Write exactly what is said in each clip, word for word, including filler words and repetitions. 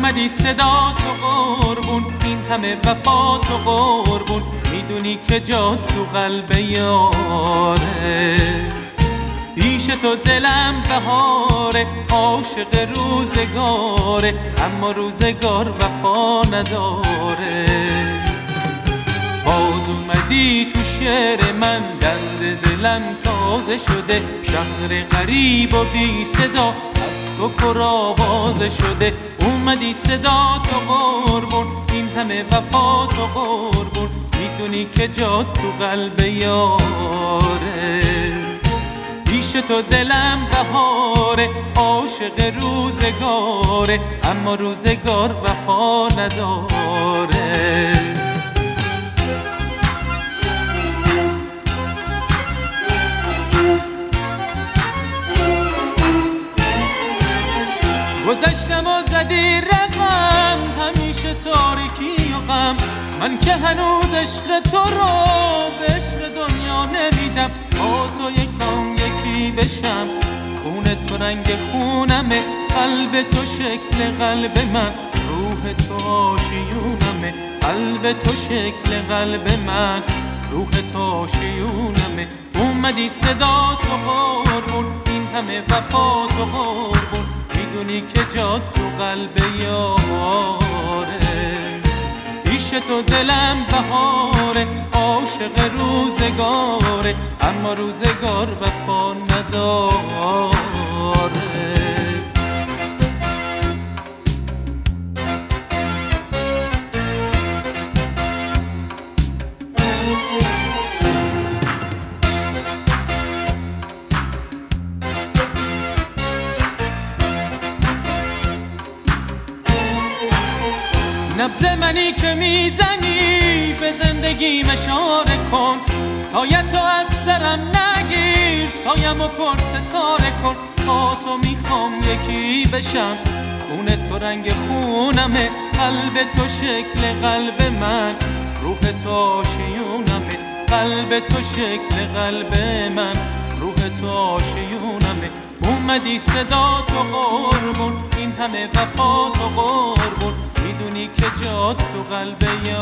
اومدی صدا تو قربون، این همه وفا تو قربون، میدونی که جا تو قلب یاره. پیش تو دلم بهاره، عاشق روزگاره، اما روزگار وفا نداره. باز اومدی تو شعر من، درد دلم تازه شده، شهر غریب و بی صدا از تو پر آوازه شده. اومدی صدا تو قربون، این همه وفا تو قربون، میدونی که جا تو قلب یاره. پیش تو دلم بهاره، عاشق روزگاره، اما روزگار وفا نداره. گذشتم و زدی رقم، همیشه تاریکی و غم، من که هنوز عشق تو رو به عشق دنیا نمیدم. با تو یکم یکی بشم، خون تو رنگ خونمه، قلب تو شکل قلب من، روح تو آشیونمه. قلب تو شکل قلب من، روح تو آشیونمه. اومدی صدا تو قربون، این همه وفا تو قربون، میدونی که جا تو قلب یاره. پیش تو دلم بهاره، عاشق روزگاره، اما روزگار وفا نداره. نبض منی که میزنی، به زندگیم اشاره کن، سایت تو از سرم نگیر، سایم و پر ستاره کن. با تو میخوام یکی بشم، خون تو رنگ خونمه، قلب تو شکل قلب من، روح تو آشیونمه. قلب تو شکل قلب من، روح تو آشیونمه. اومدی صدا تو قربون، این همه وفا تو قربون، میدونی که جا تو قلب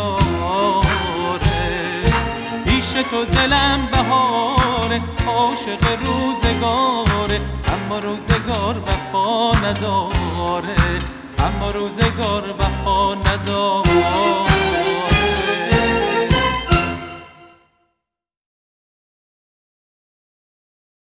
یاره. پیش تو دلم بهاره، عاشق روزگاره، اما روزگار وفا نداره، اما روزگار وفا نداره.